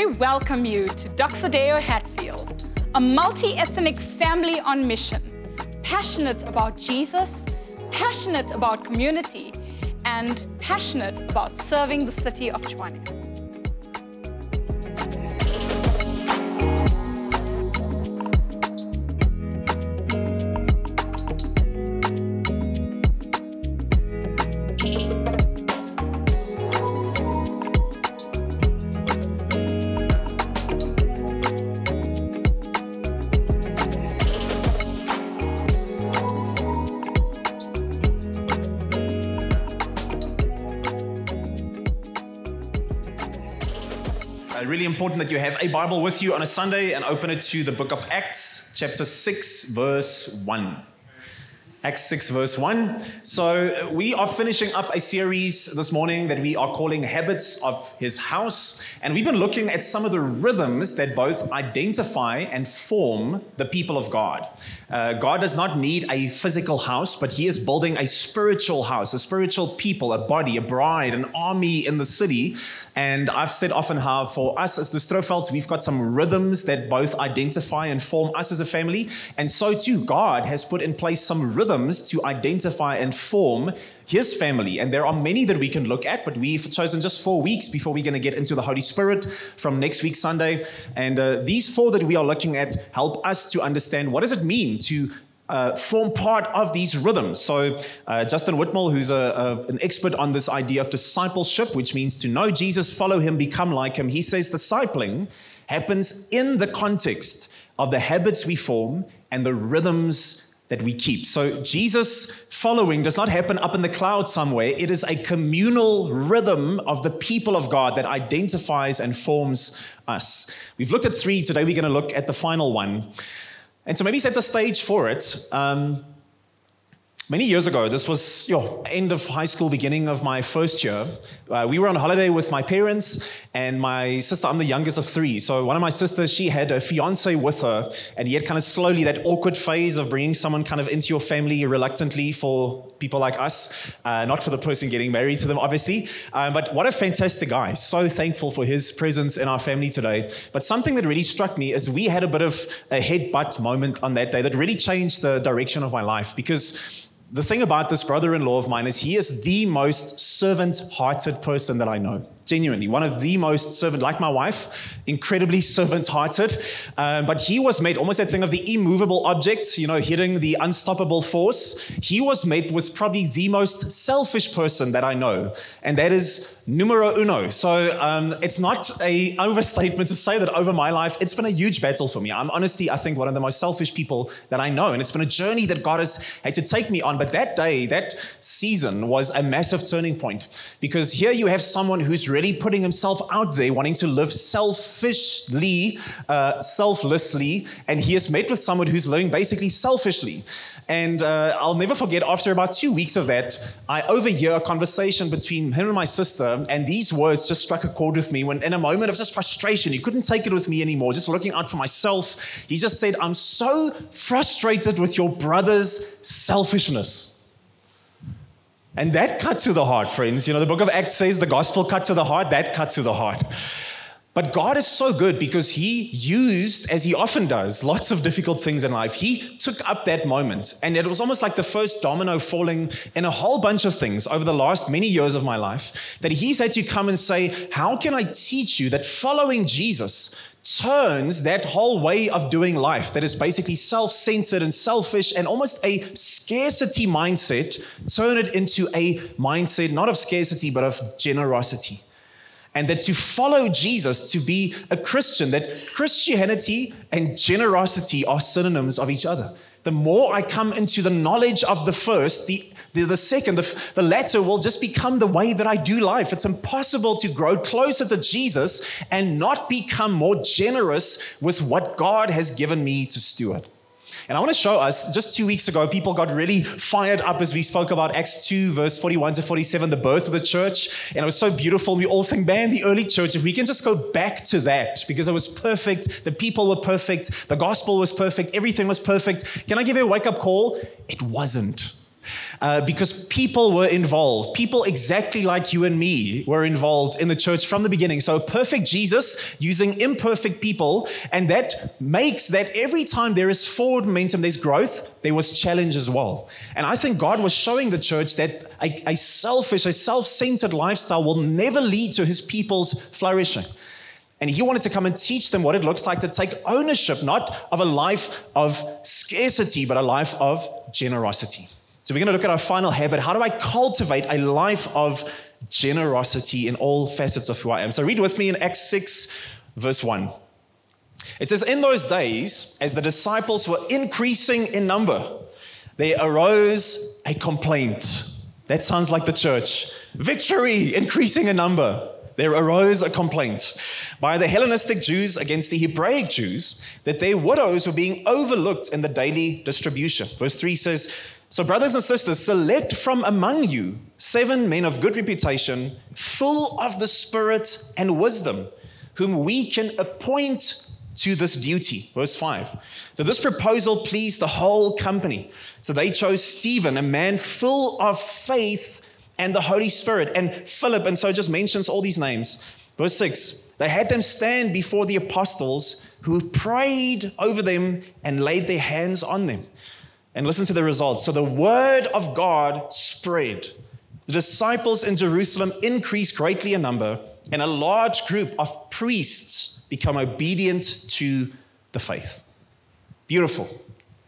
we welcome you to Doxodeo Hatfield, a multi-ethnic family on mission, passionate about Jesus, passionate about community, and passionate about serving the city of Tshwane. Really important that you have a Bible with you on a Sunday and open it to the book of Acts, chapter 6, verse 1. Acts 6, verse 1. So we are finishing up a series this morning that we are calling Habits of His House. And we've been looking at some of the rhythms that both identify and form the people of God. God does not need a physical house, but He is building a spiritual house, a spiritual people, a body, a bride, an army in the city. And I've said often how for us as the Strovelds, we've got some rhythms that both identify and form us as a family. And so too, God has put in place some rhythms to identify and form His family. And there are many that we can look at, but we've chosen just 4 weeks before we're going to get into the Holy Spirit from next week Sunday. And these 4 that we are looking at help us to understand what does it mean to form part of these rhythms. So Justin Whitmore, who's an expert on this idea of discipleship, which means to know Jesus, follow Him, become like Him, he says discipling happens in the context of the habits we form and the rhythms that we keep. So Jesus following does not happen up in the cloud somewhere. It is a communal rhythm of the people of God that identifies and forms us. We've looked at 3. Today we're going to look at the final one. And to maybe set the stage for it, many years ago, this was end of high school, beginning of my first year. We were on holiday with my parents and my sister. I'm the youngest of 3. So one of my sisters, she had a fiance with her, and he had kind of slowly that awkward phase of bringing someone kind of into your family reluctantly for people like us, not for the person getting married to them, obviously. But what a fantastic guy. So thankful for his presence in our family today. But something that really struck me is we had a bit of a headbutt moment on that day that really changed the direction of my life, because the thing about this brother-in-law of mine is he is the most servant-hearted person that I know. Genuinely, one of the most servant, like my wife, incredibly servant-hearted. But he was made almost that thing of the immovable object, hitting the unstoppable force. He was made with probably the most selfish person that I know, and that is numero uno. So it's not an overstatement to say that over my life, it's been a huge battle for me. I'm honestly, I think, one of the most selfish people that I know, and it's been a journey that God has had to take me on. But that day, that season was a massive turning point, because here you have someone who's really putting himself out there, wanting to live selfishly, selflessly, and he is met with someone who's living basically selfishly. And I'll never forget, after about 2 weeks of that, I overhear a conversation between him and my sister, and these words just struck a chord with me when, in a moment of just frustration, he couldn't take it with me anymore, just looking out for myself. He just said, "I'm so frustrated with your brother's selfishness." And that cut to the heart, friends. The book of Acts says the gospel cut to the heart. That cut to the heart. But God is so good, because He used, as He often does, lots of difficult things in life. He took up that moment, and it was almost like the first domino falling in a whole bunch of things over the last many years of my life, that He's had to come and say, how can I teach you that following Jesus turns that whole way of doing life that is basically self-centered and selfish and almost a scarcity mindset, turn it into a mindset not of scarcity but of generosity. And that to follow Jesus, to be a Christian, that Christianity and generosity are synonyms of each other. The more I come into the knowledge of the first, the second, the latter will just become the way that I do life. It's impossible to grow closer to Jesus and not become more generous with what God has given me to steward. And I want to show us, just 2 weeks ago, people got really fired up as we spoke about Acts 2, verse 41 to 47, the birth of the church. And it was so beautiful. We all think, man, the early church, if we can just go back to that, because it was perfect. The people were perfect. The gospel was perfect. Everything was perfect. Can I give you a wake-up call? It wasn't. because people were involved. People exactly like you and me were involved in the church from the beginning. So a perfect Jesus using imperfect people, and that makes that every time there is forward momentum, there's growth, there was challenge as well. And I think God was showing the church that a selfish, a self-centered lifestyle will never lead to his people's flourishing. And he wanted to come and teach them what it looks like to take ownership, not of a life of scarcity, but a life of generosity. So we're going to look at our final habit. How do I cultivate a life of generosity in all facets of who I am? So read with me in Acts 6, verse 1. It says, in those days, as the disciples were increasing in number, there arose a complaint. That sounds like the church. Victory, increasing in number. There arose a complaint by the Hellenistic Jews against the Hebraic Jews that their widows were being overlooked in the daily distribution. Verse 3 says, so brothers and sisters, select from among you 7 men of good reputation, full of the Spirit and wisdom, whom we can appoint to this duty. Verse 5. So this proposal pleased the whole company. So they chose Stephen, a man full of faith and the Holy Spirit, and Philip, and so it just mentions all these names. Verse 6, they had them stand before the apostles who prayed over them and laid their hands on them. And listen to the results. So the word of God spread. The disciples in Jerusalem increased greatly in number, and a large group of priests become obedient to the faith. Beautiful.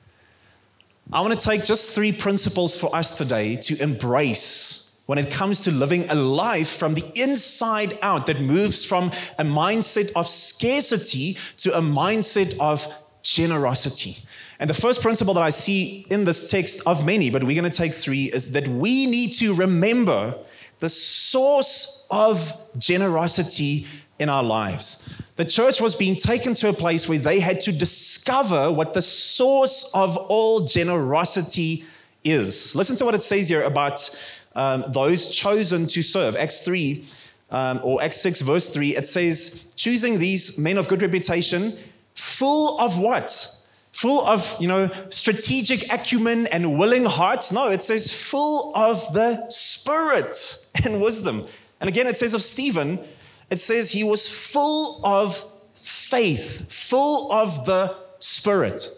I want to take just 3 principles for us today to embrace when it comes to living a life from the inside out that moves from a mindset of scarcity to a mindset of generosity. And the first principle that I see in this text of many, but we're going to take 3, is that we need to remember the source of generosity in our lives. The church was being taken to a place where they had to discover what the source of all generosity is. Listen to what it says here about those chosen to serve. Acts 3 or Acts 6 verse 3, it says, choosing these men of good reputation, full of what? Full of, strategic acumen and willing hearts. No, it says full of the Spirit and wisdom. And again, it says of Stephen, it says he was full of faith, full of the Spirit.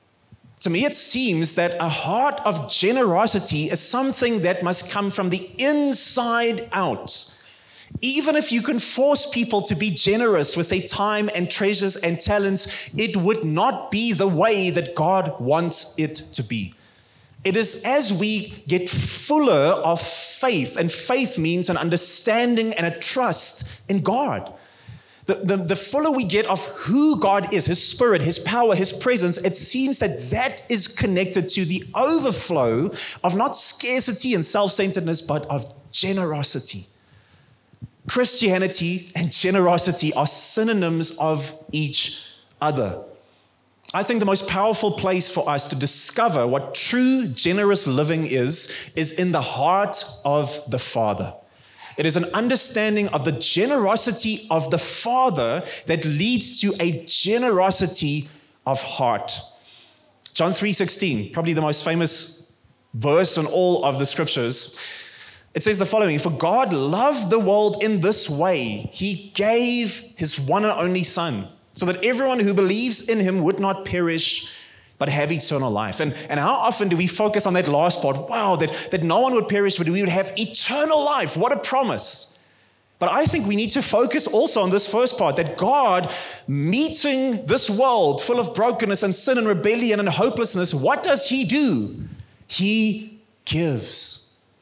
To me, it seems that a heart of generosity is something that must come from the inside out. Even if you can force people to be generous with their time and treasures and talents, it would not be the way that God wants it to be. It is as we get fuller of faith, and faith means an understanding and a trust in God. The fuller we get of who God is, His Spirit, His power, His presence, it seems that is connected to the overflow of not scarcity and self-centeredness, but of generosity. Christianity and generosity are synonyms of each other. I think the most powerful place for us to discover what true generous living is in the heart of the Father. It is an understanding of the generosity of the Father that leads to a generosity of heart. John 3:16, probably the most famous verse in all of the scriptures. It says the following, for God loved the world in this way. He gave His one and only Son, so that everyone who believes in Him would not perish, but have eternal life. And how often do we focus on that last part? Wow, that no one would perish, but we would have eternal life. What a promise. But I think we need to focus also on this first part, that God, meeting this world full of brokenness and sin and rebellion and hopelessness, what does He do? He gives.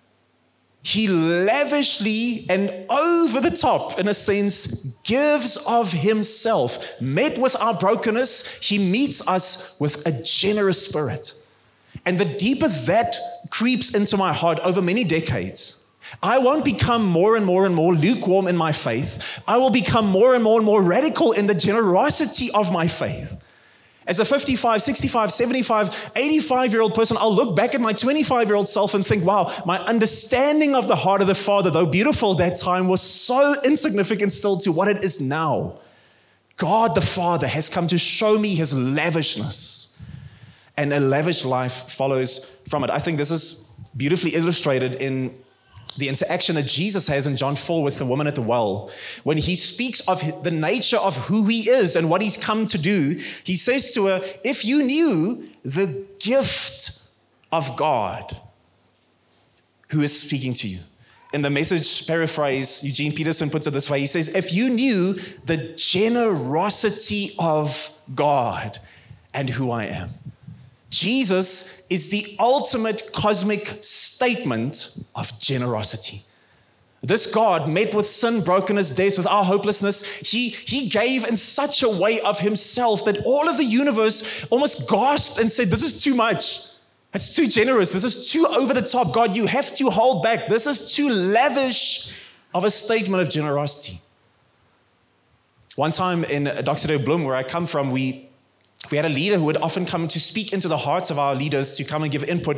He lavishly and over the top, in a sense, gives of Himself. Met with our brokenness, He meets us with a generous spirit. And the deeper that creeps into my heart over many decades, I won't become more and more and more lukewarm in my faith. I will become more and more radical in the generosity of my faith. As a 55, 65, 75, 85-year-old person, I'll look back at my 25-year-old self and think, wow, my understanding of the heart of the Father, though beautiful at that time, was so insignificant still to what it is now. God the Father has come to show me His lavishness, and a lavish life follows from it. I think this is beautifully illustrated in the interaction that Jesus has in John 4 with the woman at the well. When he speaks of the nature of who he is and what he's come to do, he says to her, if you knew the gift of God who is speaking to you. In the Message paraphrase, Eugene Peterson puts it this way. He says, if you knew the generosity of God and who I am. Jesus is the ultimate cosmic statement of generosity. This God met with sin, brokenness, death, with our hopelessness. He gave in such a way of himself that all of the universe almost gasped and said, this is too much. It's too generous. This is too over the top. God, you have to hold back. This is too lavish of a statement of generosity. One time in Doxa Deo Bloem, where I come from, we had a leader who would often come to speak into the hearts of our leaders to come and give input.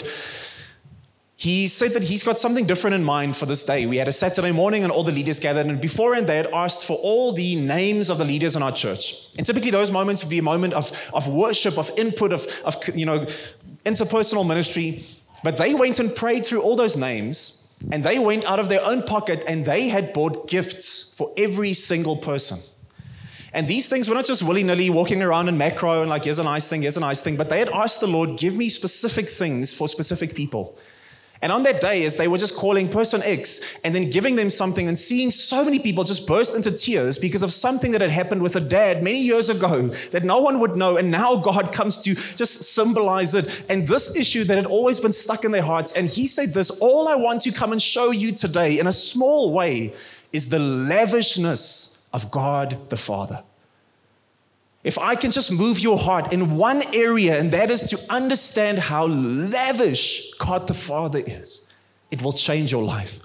He said that he's got something different in mind for this day. We had a Saturday morning and all the leaders gathered, and beforehand they had asked for all the names of the leaders in our church. And typically those moments would be a moment of worship, of input, of interpersonal ministry. But they went and prayed through all those names, and they went out of their own pocket and they had bought gifts for every single person. And these things were not just willy-nilly walking around in macro and like, here's a nice thing, but they had asked the Lord, give me specific things for specific people. And on that day, as they were just calling person X and then giving them something and seeing so many people just burst into tears because of something that had happened with a dad many years ago that no one would know, and now God comes to just symbolize it. And this issue that had always been stuck in their hearts, and he said this, all I want to come and show you today in a small way is the lavishness of God the Father. If I can just move your heart in one area, and that is to understand how lavish God the Father is, it will change your life.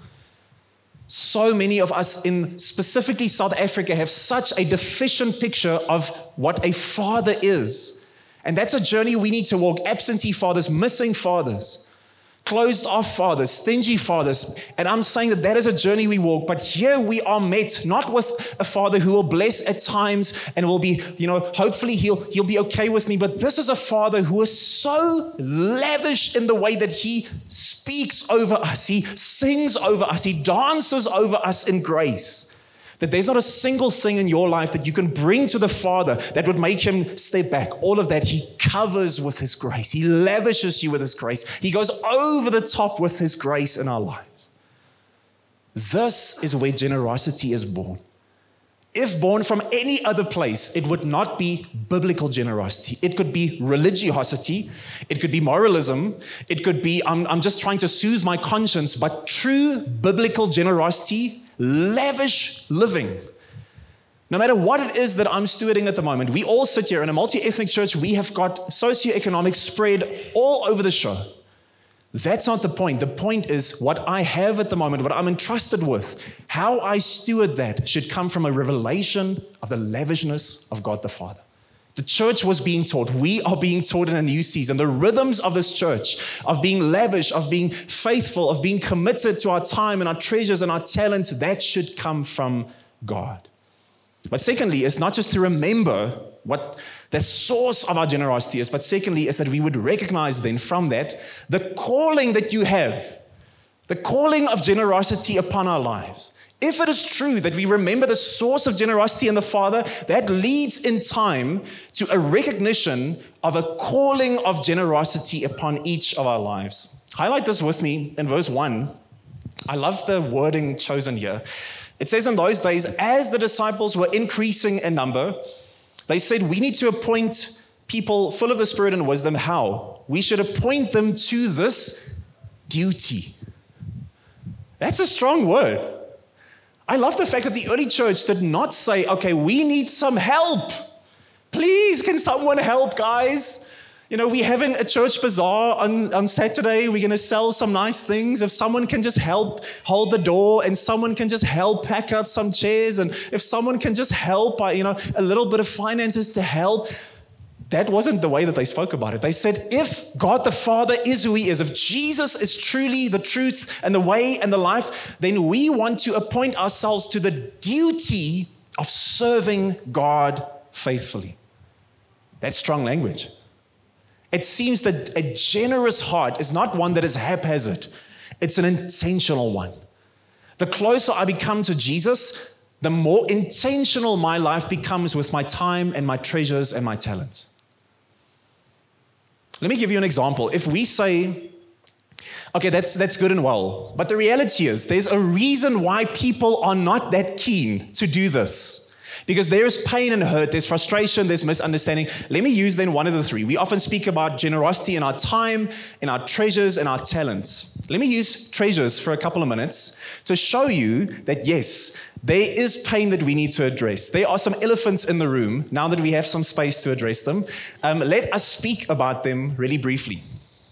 So many of us in specifically South Africa have such a deficient picture of what a father is. And that's a journey we need to walk. Absentee fathers, missing fathers, closed off fathers, stingy fathers. And I'm saying that is a journey we walk. But here we are met, not with a father who will bless at times and will be, hopefully he'll be okay with me. But this is a father who is so lavish in the way that he speaks over us. He sings over us. He dances over us in grace. That there's not a single thing in your life that you can bring to the Father that would make him step back. All of that he covers with his grace. He lavishes you with his grace. He goes over the top with his grace in our lives. This is where generosity is born. If born from any other place, it would not be biblical generosity. It could be religiosity. It could be moralism. It could be, I'm just trying to soothe my conscience. But true biblical generosity, lavish living. No matter what it is that I'm stewarding at the moment, we all sit here in a multi-ethnic church. We have got socioeconomic spread all over the show. That's not the point. The point is what I have at the moment, what I'm entrusted with, how I steward that should come from a revelation of the lavishness of God the Father. The church was being taught. We are being taught in a new season. The rhythms of this church, of being lavish, of being faithful, of being committed to our time and our treasures and our talents, that should come from God. But secondly, it's not just to remember what the source of our generosity is, but secondly, is that we would recognize then from that the calling that you have, the calling of generosity upon our lives. If it is true that we remember the source of generosity in the Father, that leads in time to a recognition of a calling of generosity upon each of our lives. Highlight this with me in verse 1. I love the wording chosen here. It says, in those days, as the disciples were increasing in number, they said, we need to appoint people full of the Spirit and wisdom. How? We should appoint them to this duty. That's a strong word. I love the fact that the early church did not say, okay, we need some help. Please, can someone help, guys? We're having a church bazaar on Saturday. We're going to sell some nice things. If someone can just help hold the door, and someone can just help pack out some chairs, and if someone can just help by, a little bit of finances to help. That wasn't the way that they spoke about it. They said, if God the Father is who he is, if Jesus is truly the truth and the way and the life, then we want to appoint ourselves to the duty of serving God faithfully. That's strong language. It seems that a generous heart is not one that is haphazard. It's an intentional one. The closer I become to Jesus, the more intentional my life becomes with my time and my treasures and my talents. Let me give you an example. If we say, okay, that's good and well, but the reality is there's a reason why people are not that keen to do this. Because there is pain and hurt, there's frustration, there's misunderstanding. Let me use then one of the three. We often speak about generosity in our time, in our treasures, and our talents. Let me use treasures for a couple of minutes to show you that yes, there is pain that we need to address. There are some elephants in the room, now that we have some space to address them. Let us speak about them really briefly.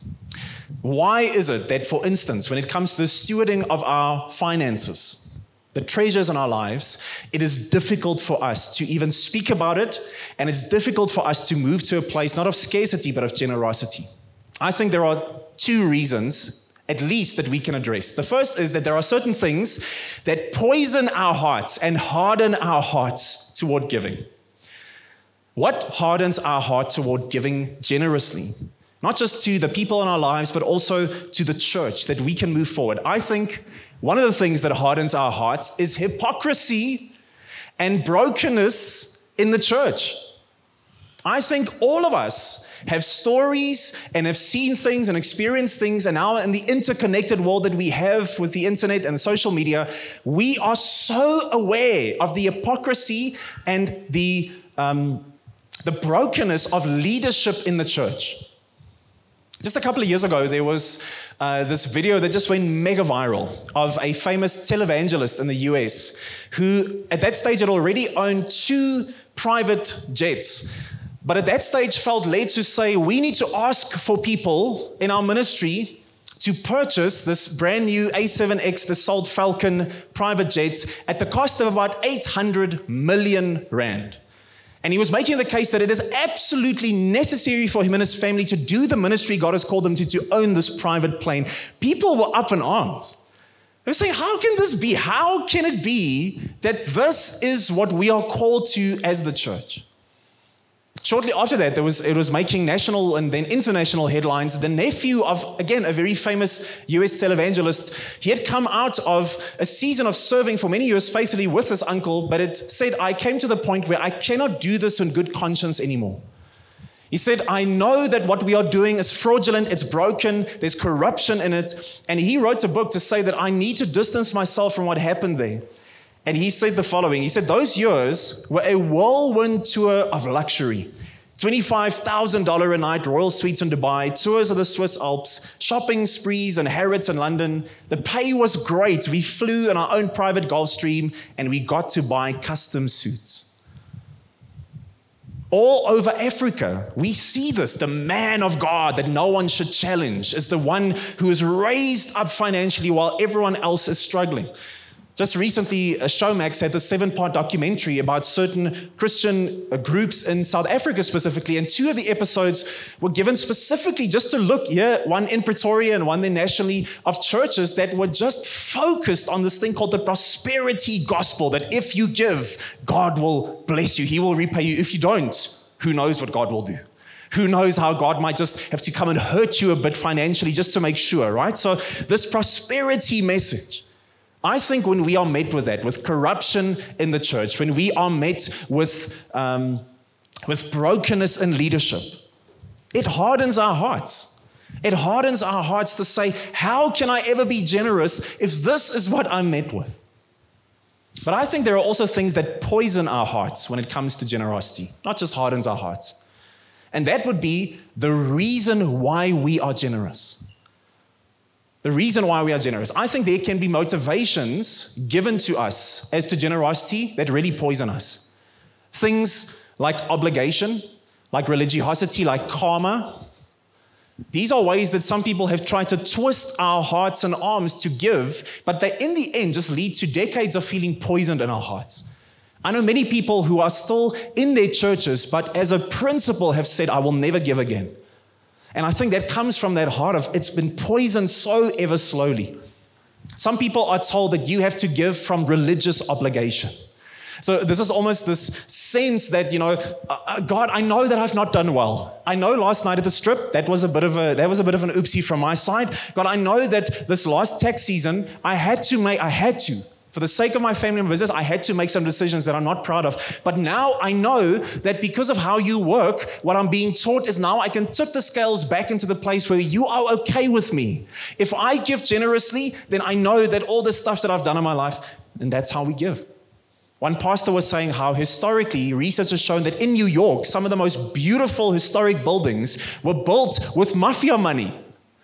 Why is it that, for instance, when it comes to the stewarding of our finances, the treasures in our lives, it is difficult for us to even speak about it, and it's difficult for us to move to a place not of scarcity, but of generosity? I think there are two reasons, at least, that we can address. The first is that there are certain things that poison our hearts and harden our hearts toward giving. What hardens our heart toward giving generously? Not just to the people in our lives, but also to the church, that we can move forward. I think one of the things that hardens our hearts is hypocrisy and brokenness in the church. I think all of us have stories and have seen things and experienced things, and now in the interconnected world that we have with the internet and social media, we are so aware of the hypocrisy and the brokenness of leadership in the church. Just a couple of years ago, there was this video that just went mega viral of a famous televangelist in the US who at that stage had already owned 2 private jets. But at that stage felt led to say, we need to ask for people in our ministry to purchase this brand new A7X Dassault Falcon private jet at the cost of about 800 million rand. And he was making the case that it is absolutely necessary for him and his family to do the ministry God has called them to own this private plane. People were up in arms. They were saying, how can this be? How can it be that this is what we are called to as the church? Shortly after that, it was making national and then international headlines. The nephew of, again, a very famous US televangelist, he had come out of a season of serving for many years faithfully with his uncle, but it said, I came to the point where I cannot do this in good conscience anymore. He said, I know that what we are doing is fraudulent, it's broken, there's corruption in it. And he wrote a book to say that I need to distance myself from what happened there. And he said the following. He said, those years were a whirlwind tour of luxury. $25,000 a night, royal suites in Dubai, tours of the Swiss Alps, shopping sprees and Harrods in London. The pay was great. We flew in our own private Gulfstream, and we got to buy custom suits. All over Africa, we see this. The man of God that no one should challenge is the one who is raised up financially while everyone else is struggling. Just recently, Showmax had a 7-part documentary about certain Christian groups in South Africa specifically, and 2 of the episodes were given specifically just to look, one in Pretoria and one then nationally, of churches that were just focused on this thing called the prosperity gospel, that if you give, God will bless you, He will repay you. If you don't, who knows what God will do? Who knows how God might just have to come and hurt you a bit financially just to make sure, right? So this prosperity message, I think when we are met with that, with corruption in the church, when we are met with brokenness in leadership, it hardens our hearts. It hardens our hearts to say, how can I ever be generous if this is what I'm met with? But I think there are also things that poison our hearts when it comes to generosity, not just hardens our hearts. And that would be the reason why we are generous. The reason why we are generous. I think there can be motivations given to us as to generosity that really poison us. Things like obligation, like religiosity, like karma. These are ways that some people have tried to twist our hearts and arms to give, but they in the end just lead to decades of feeling poisoned in our hearts. I know many people who are still in their churches, but as a principle have said, I will never give again. And I think that comes from that heart of it's been poisoned so ever slowly. Some people are told that you have to give from religious obligation. So this is almost this sense that, God, I know that I've not done well. I know last night at the strip, that was a bit of an oopsie from my side. God, I know that this last tax season, I had to, for the sake of my family and business, I had to make some decisions that I'm not proud of. But now I know that because of how you work, what I'm being taught is now I can tip the scales back into the place where you are okay with me. If I give generously, then I know that all the stuff that I've done in my life, and that's how we give. One pastor was saying how historically, research has shown that in New York, some of the most beautiful historic buildings were built with mafia money.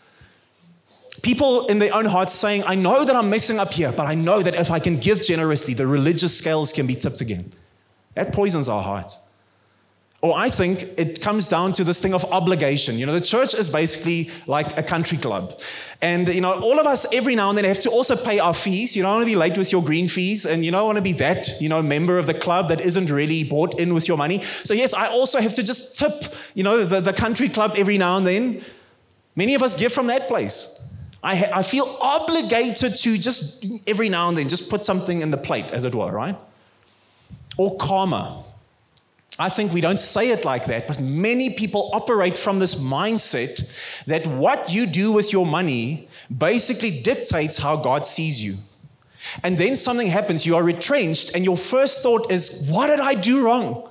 People in their own hearts saying, I know that I'm messing up here, but I know that if I can give generously, the religious scales can be tipped again. That poisons our hearts. Or I think it comes down to this thing of obligation. The church is basically like a country club. And, all of us every now and then have to also pay our fees. You don't want to be late with your green fees, and you don't want to be that, member of the club that isn't really bought in with your money. So yes, I also have to just tip, the country club every now and then. Many of us give from that place. I feel obligated to just every now and then just put something in the plate, as it were, right? Or karma. I think we don't say it like that, but many people operate from this mindset that what you do with your money basically dictates how God sees you. And then something happens, you are retrenched, and your first thought is, what did I do wrong?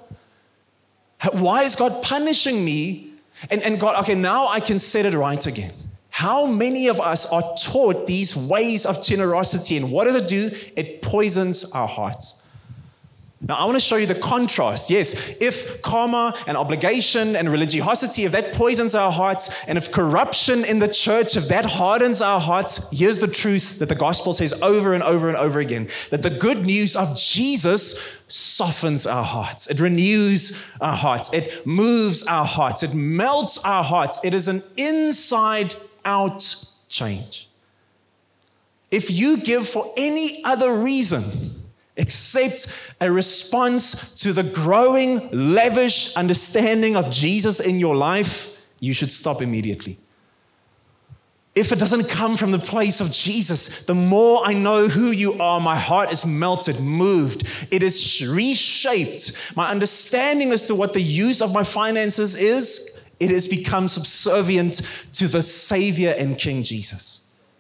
Why is God punishing me? And God, okay, now I can set it right again. How many of us are taught these ways of generosity, and what does it do? It poisons our hearts. Now, I want to show you the contrast. Yes, if karma and obligation and religiosity, if that poisons our hearts, and if corruption in the church, if that hardens our hearts, here's the truth that the gospel says over and over and over again, that the good news of Jesus softens our hearts. It renews our hearts. It moves our hearts. It melts our hearts. It is an inside-out change. If you give for any other reason except a response to the growing, lavish understanding of Jesus in your life, you should stop immediately. If it doesn't come from the place of Jesus, the more I know who you are, my heart is melted, moved. It is reshaped. My understanding as to what the use of my finances is, it has become subservient to the Savior and King Jesus.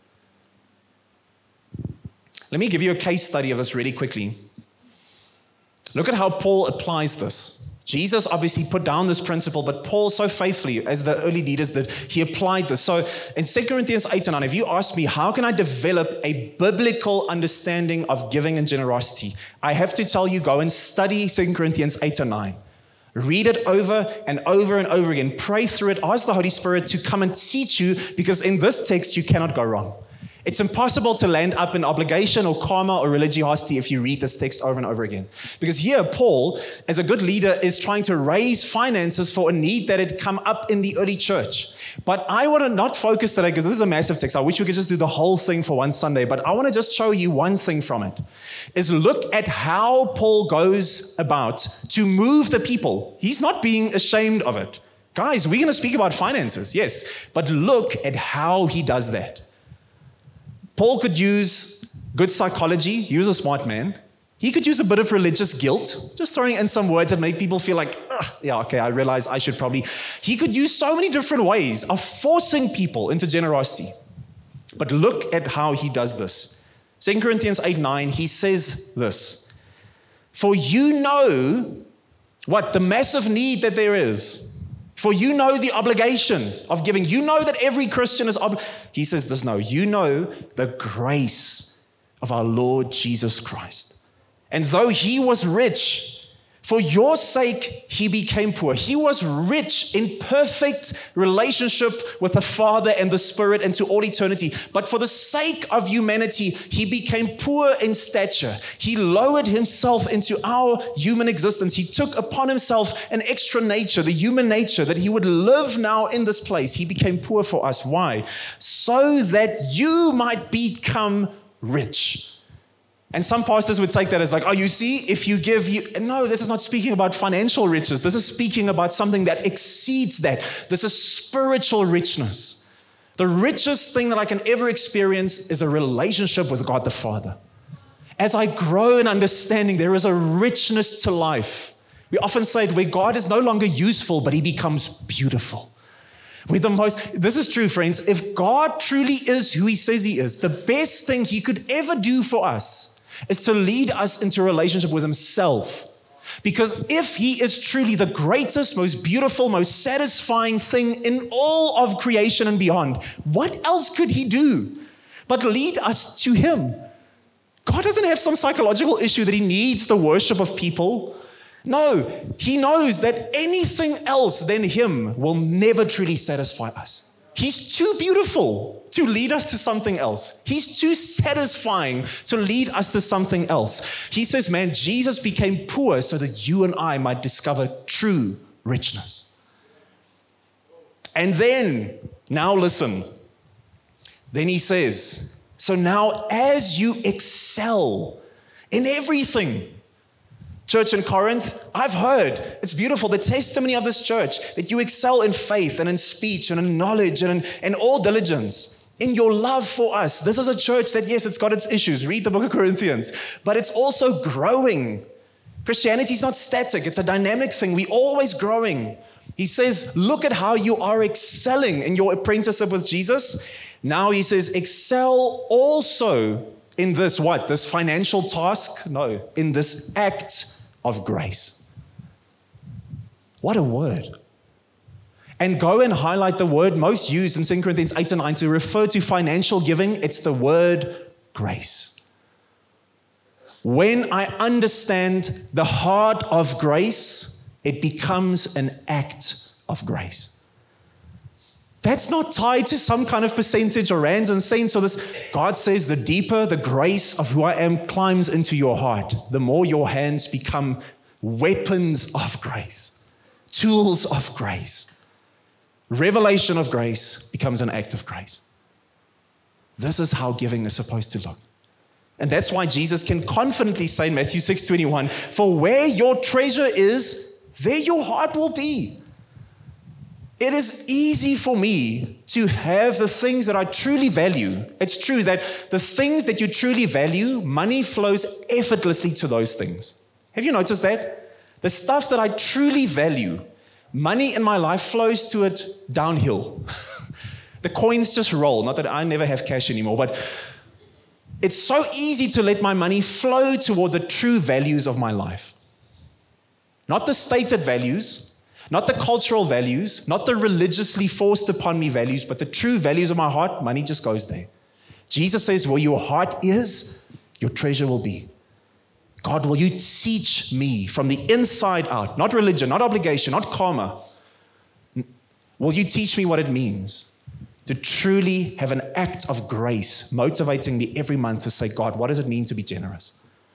Let me give you a case study of this really quickly. Look at how Paul applies this. Jesus obviously put down this principle, but Paul so faithfully, as the early leaders did, he applied this. So in 2 Corinthians 8 and 9, if you ask me, how can I develop a biblical understanding of giving and generosity? I have to tell you, go and study 2 Corinthians 8 and 9. Read it over and over and over again. Pray through it. Ask the Holy Spirit to come and teach you, because in this text, you cannot go wrong. It's impossible to land up in obligation or karma or religiosity if you read this text over and over again. Because here, Paul, as a good leader, is trying to raise finances for a need that had come up in the early church. But I want to not focus today, because this is a massive text. I wish we could just do the whole thing for one Sunday, but I want to just show you one thing from it. Is look at how Paul goes about to move the people. He's not being ashamed of it. Guys, we're going to speak about finances, yes, but look at how he does that. Paul could use good psychology. He was a smart man. He could use a bit of religious guilt, just throwing in some words that make people feel like, yeah, okay, I realize I should probably. He could use so many different ways of forcing people into generosity. But look at how he does this. 2 Corinthians 8:9, he says this. For you know what? The massive need that there is. For you know the obligation of giving. You know that every Christian is He says this, no, you know the grace of our Lord Jesus Christ. And though he was rich, for your sake he became poor. He was rich in perfect relationship with the Father and the Spirit into all eternity. But for the sake of humanity, he became poor in stature. He lowered himself into our human existence. He took upon himself an extra nature, the human nature, that he would live now in this place. He became poor for us. Why? So that you might become rich. And some pastors would take that as like, oh, you see, if you give, no, this is not speaking about financial riches. This is speaking about something that exceeds that. This is spiritual richness. The richest thing that I can ever experience is a relationship with God the Father. As I grow in understanding, there is a richness to life. We often say it where God is no longer useful, but he becomes beautiful. This is true, friends. If God truly is who he says he is, the best thing he could ever do for us is to lead us into a relationship with himself. Because if he is truly the greatest, most beautiful, most satisfying thing in all of creation and beyond, what else could he do but lead us to him? God doesn't have some psychological issue that he needs the worship of people. No, he knows that anything else than him will never truly satisfy us. He's too beautiful to lead us to something else. He's too satisfying to lead us to something else. He says, man, Jesus became poor so that you and I might discover true richness. And then, now listen, then he says, so now as you excel in everything, church in Corinth, I've heard, it's beautiful, the testimony of this church, that you excel in faith and in speech and in knowledge and in all diligence, in your love for us. This is a church that, yes, it's got its issues. Read the book of Corinthians. But it's also growing. Christianity is not static. It's a dynamic thing. We're always growing. He says, look at how you are excelling in your apprenticeship with Jesus. Now he says, excel also in this what? This financial task? No, in this act of grace. What a word. And go and highlight the word most used in 2 Corinthians 8 and 9 to refer to financial giving. It's the word grace. When I understand the heart of grace, it becomes an act of grace. That's not tied to some kind of percentage or rands and cents or this. God says the deeper the grace of who I am climbs into your heart, the more your hands become weapons of grace, tools of grace. Revelation of grace becomes an act of grace. This is how giving is supposed to look. And that's why Jesus can confidently say in Matthew 6:21, for where your treasure is, there your heart will be. It is easy for me to have the things that I truly value. It's true that the things that you truly value, money flows effortlessly to those things. Have you noticed that? The stuff that I truly value, money in my life flows to it downhill. The coins just roll. Not that I never have cash anymore, but it's so easy to let my money flow toward the true values of my life. Not the stated values, not the cultural values, not the religiously forced upon me values, but the true values of my heart. Money just goes there. Jesus says, where your heart is, your treasure will be. God, will you teach me from the inside out, not religion, not obligation, not karma. Will you teach me what it means to truly have an act of grace motivating me every month to say, God, what does it mean to be generous?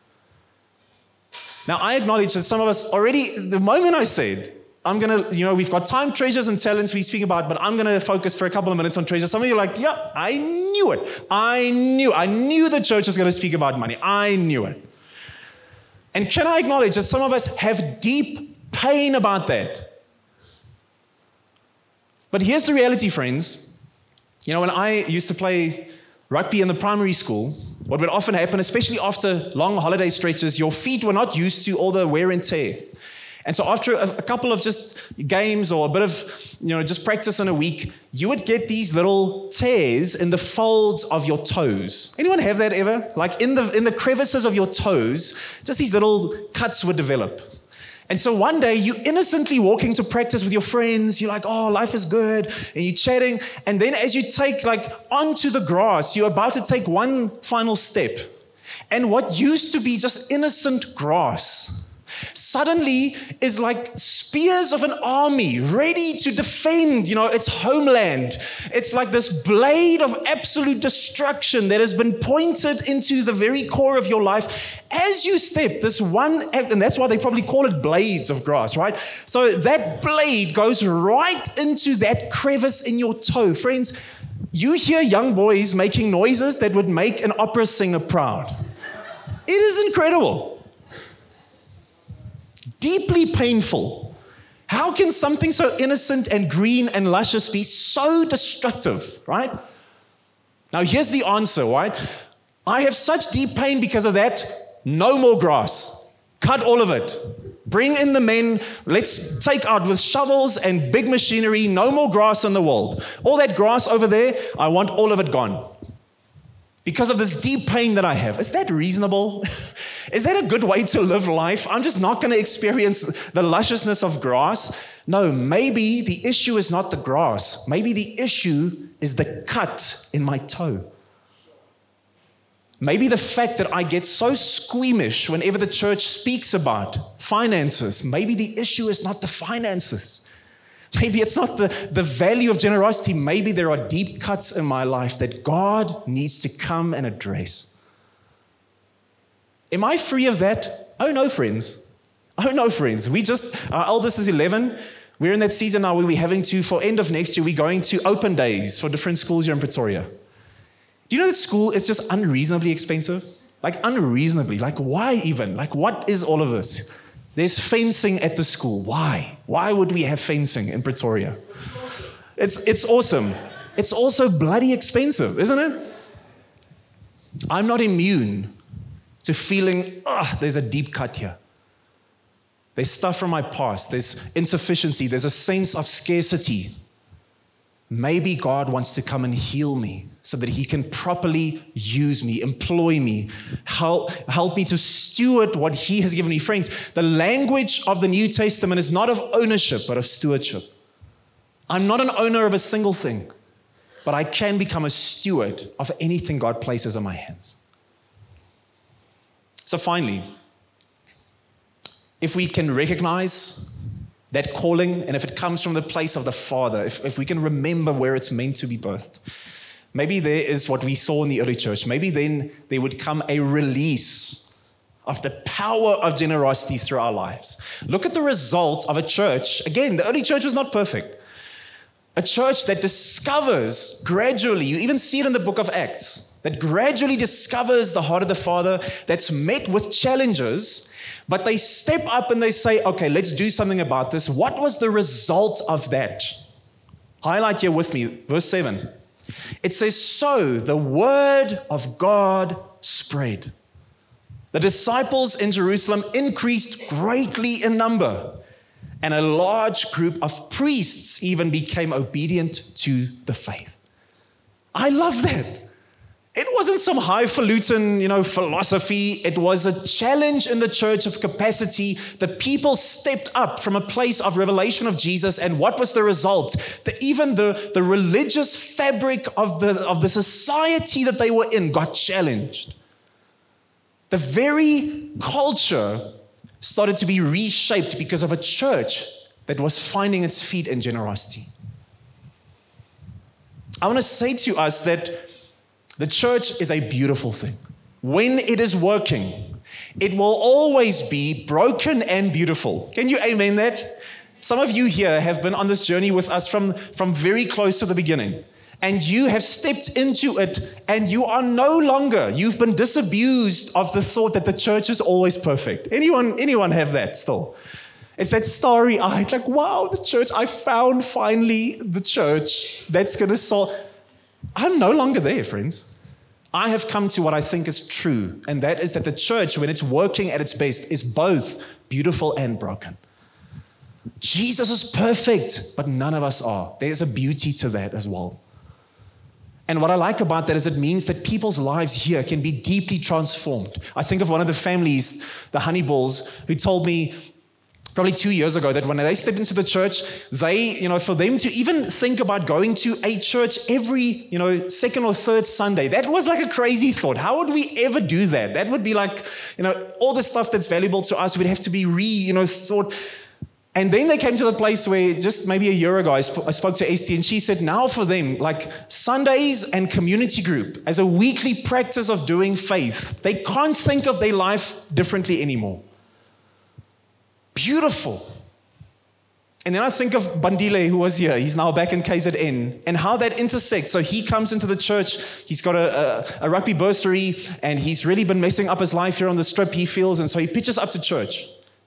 Now, I acknowledge that some of us already, the moment I said, I'm going to, we've got time, treasures, and talents we speak about, but I'm going to focus for a couple of minutes on treasures. Some of you are like, yeah, I knew it. I knew the church was going to speak about money. I knew it. And can I acknowledge that some of us have deep pain about that? But here's the reality, friends. When I used to play rugby in the primary school, what would often happen, especially after long holiday stretches, your feet were not used to all the wear and tear. And so after a couple of just games or a bit of, just practice in a week, you would get these little tears in the folds of your toes. Anyone have that ever? Like in the crevices of your toes, just these little cuts would develop. And so one day you innocently walking to practice with your friends, you're like, oh, life is good, and you're chatting. And then as you take onto the grass, you're about to take one final step. And what used to be just innocent grass suddenly is like spears of an army ready to defend, its homeland. It's like this blade of absolute destruction that has been pointed into the very core of your life. As you step, this one, and that's why they probably call it blades of grass, right? So that blade goes right into that crevice in your toe. Friends, you hear young boys making noises that would make an opera singer proud. It is incredible. Deeply painful. How can something so innocent and green and luscious be so destructive, right? Now, here's the answer, right? I have such deep pain because of that. No more grass. Cut all of it. Bring in the men. Let's take out with shovels and big machinery. No more grass in the world. All that grass over there, I want all of it gone. Because of this deep pain that I have. Is that reasonable? Is that a good way to live life? I'm just not going to experience the lusciousness of grass. No, maybe the issue is not the grass. Maybe the issue is the cut in my toe. Maybe the fact that I get so squeamish whenever the church speaks about finances. Maybe the issue is not the finances. Maybe it's not the value of generosity. Maybe there are deep cuts in my life that God needs to come and address. Am I free of that? Oh no, friends. Oh no, friends. Our eldest is 11. We're in that season now where we're having to, for end of next year, we're going to open days for different schools here in Pretoria. Do you know that school is just unreasonably expensive? Like unreasonably. Like why even? Like what is all of this? There's fencing at the school. Why? Why would we have fencing in Pretoria? It's awesome. It's also bloody expensive, isn't it? I'm not immune to feeling, there's a deep cut here. There's stuff from my past. There's insufficiency. There's a sense of scarcity. Maybe God wants to come and heal me so that he can properly use me, employ me, help me to steward what he has given me. Friends, the language of the New Testament is not of ownership, but of stewardship. I'm not an owner of a single thing, but I can become a steward of anything God places in my hands. So finally, if we can recognize that calling, and if it comes from the place of the Father, if we can remember where it's meant to be birthed, maybe there is what we saw in the early church. Maybe then there would come a release of the power of generosity through our lives. Look at the result of a church. Again, the early church was not perfect. A church that discovers gradually, you even see it in the book of Acts, that gradually discovers the heart of the Father, that's met with challenges, but they step up and they say, okay, let's do something about this. What was the result of that? Highlight here with me, verse 7. It says, so the word of God spread. The disciples in Jerusalem increased greatly in number, and a large group of priests even became obedient to the faith. I love that. It wasn't some highfalutin, philosophy. It was a challenge in the church of capacity. The people stepped up from a place of revelation of Jesus, and what was the result? Even the religious fabric of the society that they were in got challenged. The very culture started to be reshaped because of a church that was finding its feet in generosity. I want to say to us that the church is a beautiful thing. When it is working, it will always be broken and beautiful. Can you amen that? Some of you here have been on this journey with us from very close to the beginning. And you have stepped into it, and you are no longer, you've been disabused of the thought that the church is always perfect. Anyone have that still? It's that starry-eyed, like, wow, the church, I found finally the church that's going to solve. I'm no longer there, friends. I have come to what I think is true, and that is that the church, when it's working at its best, is both beautiful and broken. Jesus is perfect, but none of us are. There's a beauty to that as well. And what I like about that is it means that people's lives here can be deeply transformed. I think of one of the families, the Honeyballs, who told me probably 2 years ago that when they stepped into the church, they, for them to even think about going to a church every, second or third Sunday, that was like a crazy thought. How would we ever do that? That would be like, all the stuff that's valuable to us would have to be thought. And then they came to the place where just maybe a year ago, I spoke to Esty, and she said now for them, like Sundays and community group as a weekly practice of doing faith, they can't think of their life differently anymore. Beautiful. And then I think of Bandile, who was here. He's now back in KZN, and how that intersects. So he comes into the church. He's got a rugby bursary, and he's really been messing up his life here on the strip, he feels. And so he pitches up to church.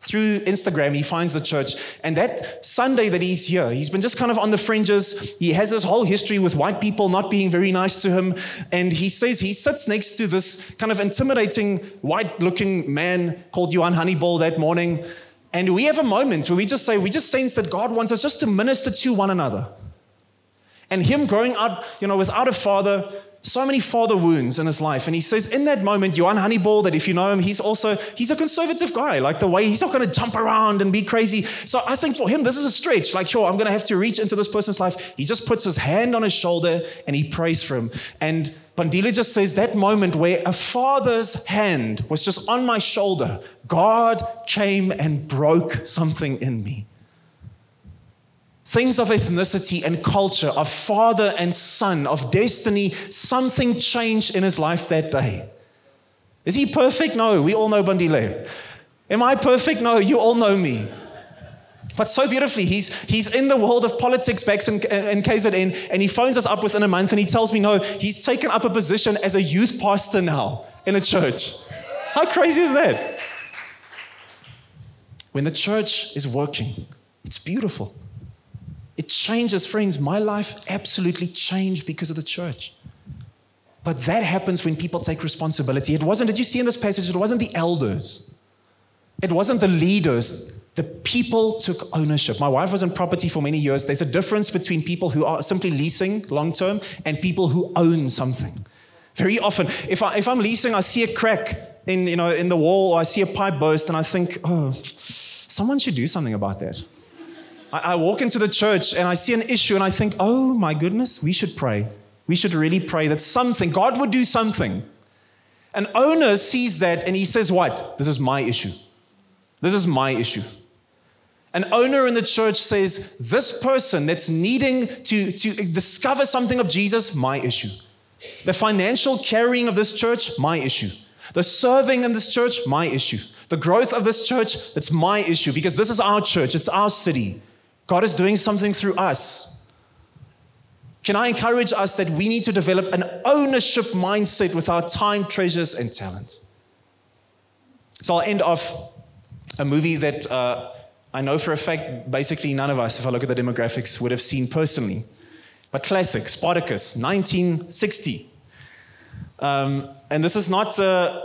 through Instagram, he finds the church. And that Sunday that he's here, he's been just kind of on the fringes. He has this whole history with white people not being very nice to him. And he says he sits next to this kind of intimidating white-looking man called Johan Honeyball that morning. And we have a moment where we just sense that God wants us just to minister to one another. And him growing up, without a father, so many father wounds in his life. And he says in that moment, Johan Honeyball, that if you know him, he's a conservative guy. Like the way he's not going to jump around and be crazy. So I think for him, this is a stretch. Like, sure, I'm going to have to reach into this person's life. He just puts his hand on his shoulder and he prays for him. And Bandile just says that moment where a father's hand was just on my shoulder, God came and broke something in me. Things of ethnicity and culture, of father and son, of destiny, something changed in his life that day. Is he perfect? No, we all know Bandile. Am I perfect? No, you all know me. But so beautifully, he's in the world of politics back in KZN, and he phones us up within a month and he tells me, no, he's taken up a position as a youth pastor now in a church. How crazy is that? When the church is working, it's beautiful. It changes, friends. My life absolutely changed because of the church. But that happens when people take responsibility. Did you see in this passage, it wasn't the elders. It wasn't the leaders. The people took ownership. My wife was in property for many years. There's a difference between people who are simply leasing long-term and people who own something. Very often, if I'm leasing, I see a crack in the wall, or I see a pipe burst, and I think, oh, someone should do something about that. I walk into the church and I see an issue and I think, oh my goodness, we should pray. We should really pray that God would do something. An owner sees that and he says, what? This is my issue. This is my issue. An owner in the church says, this person that's needing to discover something of Jesus, my issue. The financial carrying of this church, my issue. The serving in this church, my issue. The growth of this church, that's my issue, because this is our church, it's our city. God is doing something through us. Can I encourage us that we need to develop an ownership mindset with our time, treasures, and talent? So I'll end off a movie that I know for a fact basically none of us, if I look at the demographics, would have seen personally. But classic, Spartacus, 1960. And this is not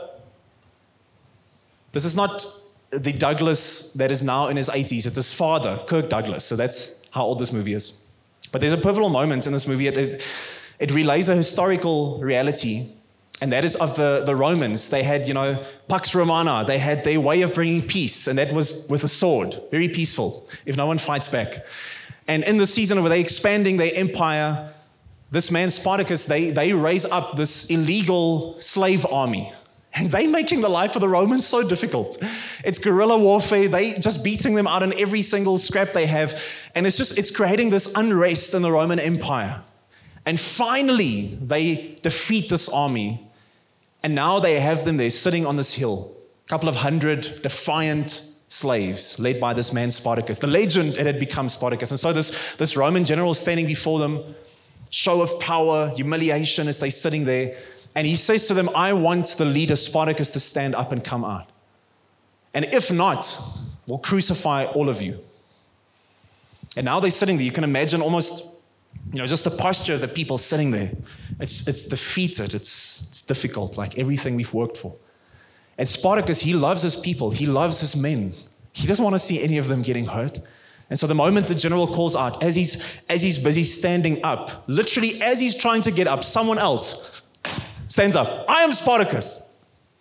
the Douglas that is now in his 80s. It's his father, Kirk Douglas. So that's how old this movie is. But there's a pivotal moment in this movie. It relays a historical reality, and that is of the Romans. They had, Pax Romana. They had their way of bringing peace, and that was with a sword. Very peaceful, if no one fights back. And in the season where they're expanding their empire, this man Spartacus, they raise up this illegal slave army. And they're making the life of the Romans so difficult. It's guerrilla warfare. They just beating them out in every single scrap they have. And it's creating this unrest in the Roman Empire. And finally, they defeat this army. And now they have them there sitting on this hill. A couple of hundred defiant slaves led by this man Spartacus. The legend, it had become Spartacus. And so this Roman general standing before them, show of power, humiliation as they're sitting there. And he says to them, I want the leader Spartacus to stand up and come out. And if not, we'll crucify all of you. And now they're sitting there. You can imagine almost, just the posture of the people sitting there. It's defeated. It's difficult, like everything we've worked for. And Spartacus, he loves his people. He loves his men. He doesn't want to see any of them getting hurt. And so the moment the general calls out, as he's busy standing up, literally as he's trying to get up, someone else stands up. I am Spartacus.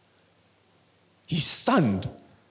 He's stunned.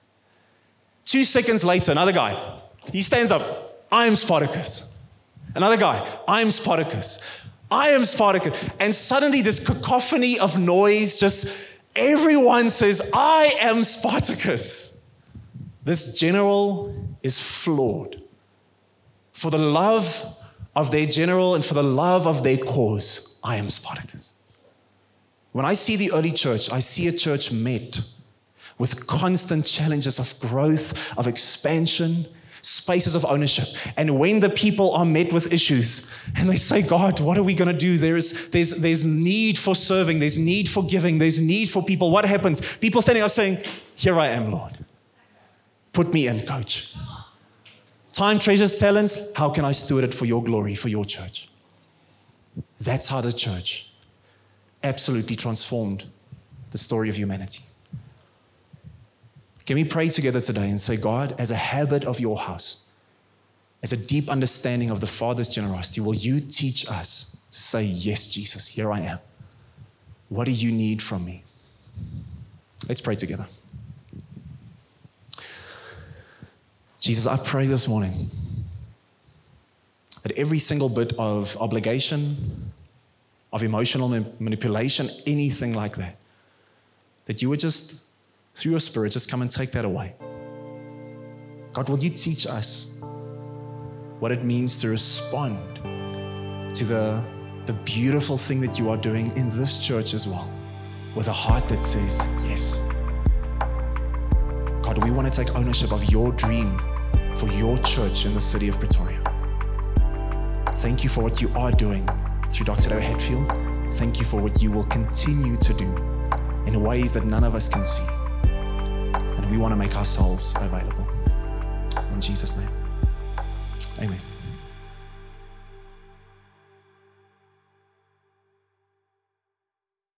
2 seconds later, another guy. He stands up. I am Spartacus. Another guy. I am Spartacus. I am Spartacus. And suddenly this cacophony of noise, just everyone says, I am Spartacus. This general is floored. For the love of their general and for the love of their cause, I am Spartacus. When I see the early church, I see a church met with constant challenges of growth, of expansion, spaces of ownership. And when the people are met with issues and they say, God, what are we going to do? There's need for serving. There's need for giving. There's need for people. What happens? People standing up saying, here I am, Lord. Put me in, coach. Time, treasures, talents. How can I steward it for your glory, for your church? That's how the church absolutely transformed the story of humanity. Can we pray together today and say, God, as a habit of your house, as a deep understanding of the Father's generosity, will you teach us to say, yes, Jesus, here I am. What do you need from me? Let's pray together. Jesus, I pray this morning that every single bit of obligation, of emotional manipulation, anything like that, that you would just, through your Spirit, just come and take that away. God, will you teach us what it means to respond to the beautiful thing that you are doing in this church as well, with a heart that says, yes. God, we want to take ownership of your dream for your church in the city of Pretoria. Thank you for what you are doing through Dr. Deo Hatfield. Thank you for what you will continue to do in ways that none of us can see. And we want to make ourselves available. In Jesus' name, amen.